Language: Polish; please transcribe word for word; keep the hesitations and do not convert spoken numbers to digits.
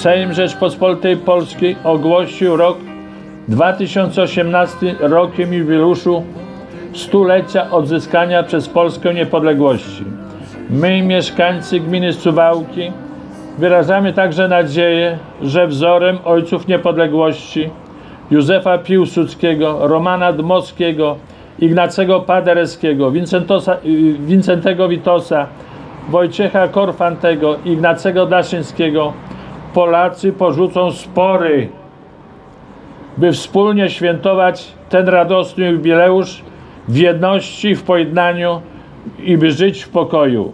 Sejm Rzeczpospolitej Polskiej ogłosił rok dwa tysiące osiemnasty rokiem jubileuszu stulecia odzyskania przez Polskę niepodległości. My, mieszkańcy gminy Suwałki, wyrażamy także nadzieję, że wzorem ojców niepodległości Józefa Piłsudskiego, Romana Dmowskiego, Ignacego Paderewskiego, Wincentosa, Wincentego Witosa, Wojciecha Korfantego, Ignacego Daszyńskiego Polacy porzucą spory, by wspólnie świętować ten radosny jubileusz w jedności, w pojednaniu i by żyć w pokoju.